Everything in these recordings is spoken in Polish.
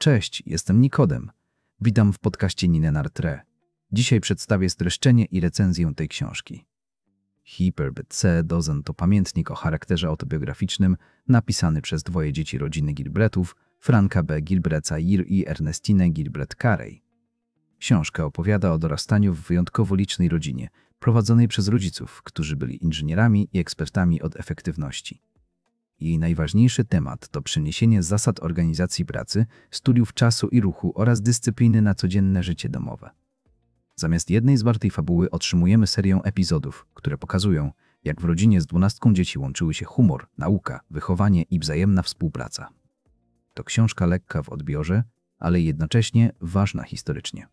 Cześć, jestem Nikodem. Witam w podcaście Ninenartre. Dzisiaj przedstawię streszczenie i recenzję tej książki. Herbert C. Dozen to pamiętnik o charakterze autobiograficznym napisany przez dwoje dzieci rodziny Gilbretów, Franka B. Gilbreta-Yir i Ernestine Gilbert-Carey. Książka opowiada o dorastaniu w wyjątkowo licznej rodzinie, prowadzonej przez rodziców, którzy byli inżynierami i ekspertami od efektywności. Jej najważniejszy temat to przeniesienie zasad organizacji pracy, studiów czasu i ruchu oraz dyscypliny na codzienne życie domowe. Zamiast jednej zwartej fabuły otrzymujemy serię epizodów, które pokazują, jak w rodzinie z 12 dzieci łączyły się humor, nauka, wychowanie i wzajemna współpraca. To książka lekka w odbiorze, ale jednocześnie ważna historycznie,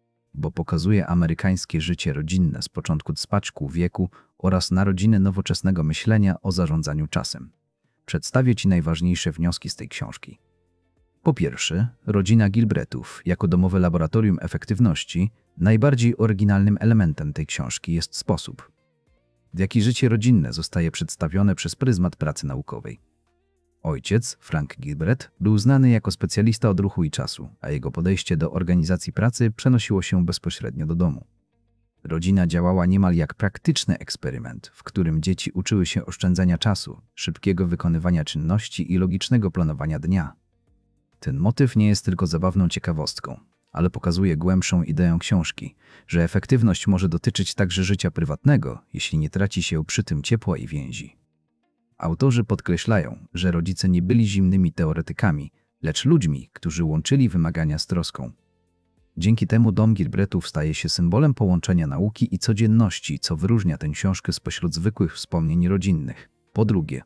bo pokazuje amerykańskie życie rodzinne z początku cpaczku wieku oraz narodziny nowoczesnego myślenia o zarządzaniu czasem. Przedstawię Ci najważniejsze wnioski z tej książki. Po pierwsze, rodzina Gilbretów jako domowe laboratorium efektywności. Najbardziej oryginalnym elementem tej książki jest sposób, w jaki życie rodzinne zostaje przedstawione przez pryzmat pracy naukowej. Ojciec, Frank Gilbert, był znany jako specjalista od ruchu i czasu, a jego podejście do organizacji pracy przenosiło się bezpośrednio do domu. Rodzina działała niemal jak praktyczny eksperyment, w którym dzieci uczyły się oszczędzania czasu, szybkiego wykonywania czynności i logicznego planowania dnia. Ten motyw nie jest tylko zabawną ciekawostką, ale pokazuje głębszą ideę książki, że efektywność może dotyczyć także życia prywatnego, jeśli nie traci się przy tym ciepła i więzi. Autorzy podkreślają, że rodzice nie byli zimnymi teoretykami, lecz ludźmi, którzy łączyli wymagania z troską. Dzięki temu dom Gilbretów staje się symbolem połączenia nauki i codzienności, co wyróżnia tę książkę spośród zwykłych wspomnień rodzinnych. Po drugie,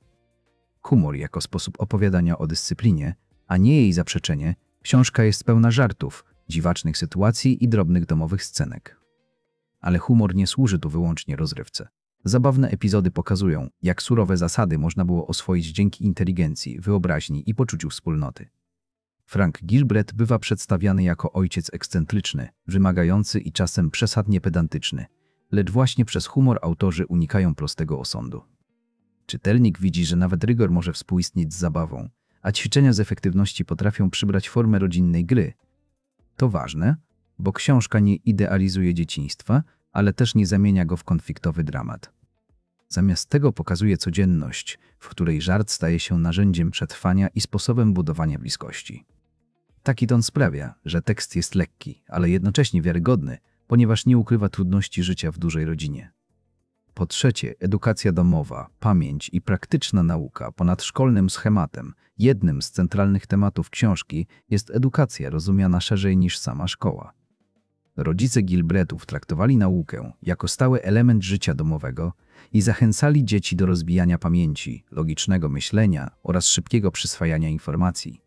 humor jako sposób opowiadania o dyscyplinie, a nie jej zaprzeczenie. Książka jest pełna żartów, dziwacznych sytuacji i drobnych domowych scenek. Ale humor nie służy tu wyłącznie rozrywce. Zabawne epizody pokazują, jak surowe zasady można było oswoić dzięki inteligencji, wyobraźni i poczuciu wspólnoty. Frank Gilbert bywa przedstawiany jako ojciec ekscentryczny, wymagający i czasem przesadnie pedantyczny, lecz właśnie przez humor autorzy unikają prostego osądu. Czytelnik widzi, że nawet rygor może współistnieć z zabawą, a ćwiczenia z efektywności potrafią przybrać formę rodzinnej gry. To ważne, bo książka nie idealizuje dzieciństwa, ale też nie zamienia go w konfliktowy dramat. Zamiast tego pokazuje codzienność, w której żart staje się narzędziem przetrwania i sposobem budowania bliskości. Taki ton sprawia, że tekst jest lekki, ale jednocześnie wiarygodny, ponieważ nie ukrywa trudności życia w dużej rodzinie. Po trzecie, edukacja domowa, pamięć i praktyczna nauka ponad szkolnym schematem. Jednym z centralnych tematów książki jest edukacja rozumiana szerzej niż sama szkoła. Rodzice Gilbretów traktowali naukę jako stały element życia domowego i zachęcali dzieci do rozwijania pamięci, logicznego myślenia oraz szybkiego przyswajania informacji.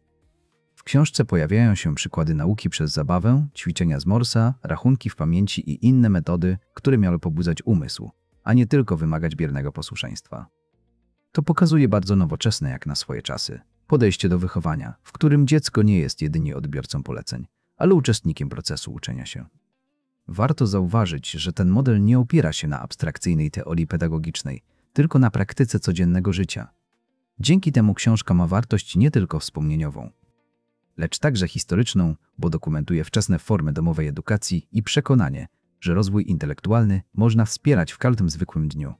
W książce pojawiają się przykłady nauki przez zabawę, ćwiczenia z Morsa, rachunki w pamięci i inne metody, które miały pobudzać umysł, a nie tylko wymagać biernego posłuszeństwa. To pokazuje bardzo nowoczesne jak na swoje czasy podejście do wychowania, w którym dziecko nie jest jedynie odbiorcą poleceń, ale uczestnikiem procesu uczenia się. Warto zauważyć, że ten model nie opiera się na abstrakcyjnej teorii pedagogicznej, tylko na praktyce codziennego życia. Dzięki temu książka ma wartość nie tylko wspomnieniową, lecz także historyczną, bo dokumentuje wczesne formy domowej edukacji i przekonanie, że rozwój intelektualny można wspierać w każdym zwykłym dniu.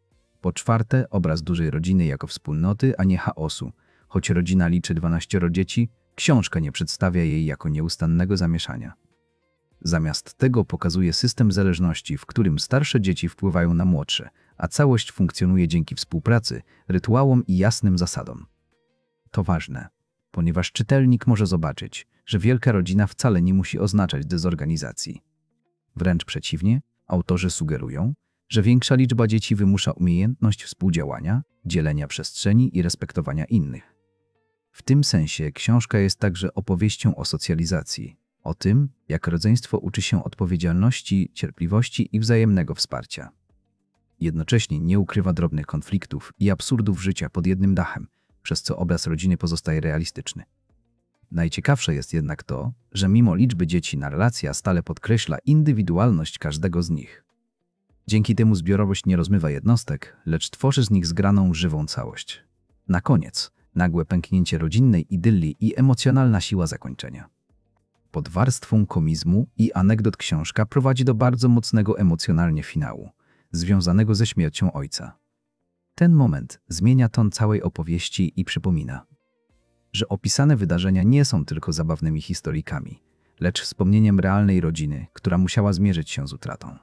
Po czwarte, obraz dużej rodziny jako wspólnoty, a nie chaosu. Choć rodzina liczy 12 dzieci, książka nie przedstawia jej jako nieustannego zamieszania. Zamiast tego pokazuje system zależności, w którym starsze dzieci wpływają na młodsze, a całość funkcjonuje dzięki współpracy, rytuałom i jasnym zasadom. To ważne, ponieważ czytelnik może zobaczyć, że wielka rodzina wcale nie musi oznaczać dezorganizacji. Wręcz przeciwnie, autorzy sugerują, że większa liczba dzieci wymusza umiejętność współdziałania, dzielenia przestrzeni i respektowania innych. W tym sensie książka jest także opowieścią o socjalizacji, o tym, jak rodzeństwo uczy się odpowiedzialności, cierpliwości i wzajemnego wsparcia. Jednocześnie nie ukrywa drobnych konfliktów i absurdów życia pod jednym dachem, przez co obraz rodziny pozostaje realistyczny. Najciekawsze jest jednak to, że mimo liczby dzieci narracja stale podkreśla indywidualność każdego z nich. Dzięki temu zbiorowość nie rozmywa jednostek, lecz tworzy z nich zgraną, żywą całość. Na koniec, nagłe pęknięcie rodzinnej idylii i emocjonalna siła zakończenia. Pod warstwą komizmu i anegdot książka prowadzi do bardzo mocnego emocjonalnie finału, związanego ze śmiercią ojca. Ten moment zmienia ton całej opowieści i przypomina, że opisane wydarzenia nie są tylko zabawnymi historyjkami, lecz wspomnieniem realnej rodziny, która musiała zmierzyć się z utratą.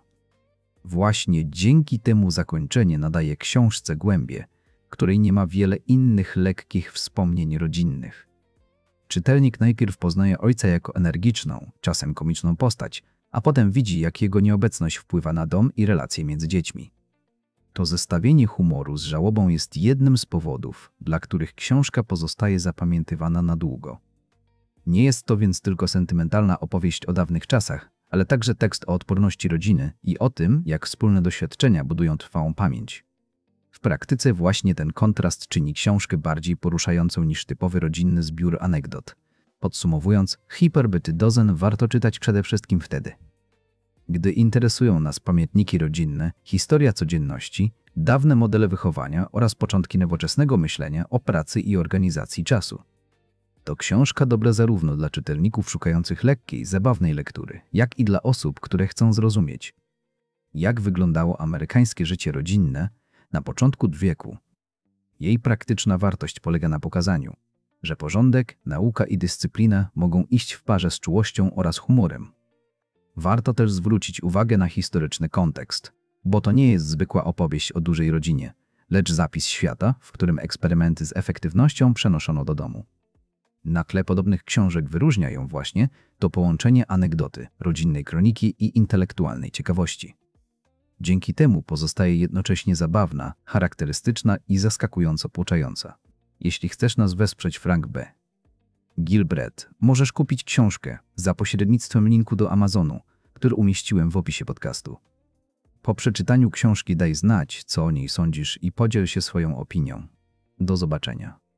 Właśnie dzięki temu zakończenie nadaje książce głębię, której nie ma wiele innych lekkich wspomnień rodzinnych. Czytelnik najpierw poznaje ojca jako energiczną, czasem komiczną postać, a potem widzi, jak jego nieobecność wpływa na dom i relacje między dziećmi. To zestawienie humoru z żałobą jest jednym z powodów, dla których książka pozostaje zapamiętywana na długo. Nie jest to więc tylko sentymentalna opowieść o dawnych czasach, ale także tekst o odporności rodziny i o tym, jak wspólne doświadczenia budują trwałą pamięć. W praktyce właśnie ten kontrast czyni książkę bardziej poruszającą niż typowy rodzinny zbiór anegdot. Podsumowując, Hyperbit Dozen warto czytać przede wszystkim wtedy, gdy interesują nas pamiętniki rodzinne, historia codzienności, dawne modele wychowania oraz początki nowoczesnego myślenia o pracy i organizacji czasu. To książka dobra zarówno dla czytelników szukających lekkiej, zabawnej lektury, jak i dla osób, które chcą zrozumieć, jak wyglądało amerykańskie życie rodzinne na początku wieku. Jej praktyczna wartość polega na pokazaniu, że porządek, nauka i dyscyplina mogą iść w parze z czułością oraz humorem. Warto też zwrócić uwagę na historyczny kontekst, bo to nie jest zwykła opowieść o dużej rodzinie, lecz zapis świata, w którym eksperymenty z efektywnością przenoszono do domu. Na tle podobnych książek wyróżnia ją właśnie to połączenie anegdoty, rodzinnej kroniki i intelektualnej ciekawości. Dzięki temu pozostaje jednocześnie zabawna, charakterystyczna i zaskakująco pouczająca. Jeśli chcesz nas wesprzeć Frank B. Gilbreth, możesz kupić książkę za pośrednictwem linku do Amazonu, który umieściłem w opisie podcastu. Po przeczytaniu książki daj znać, co o niej sądzisz i podziel się swoją opinią. Do zobaczenia.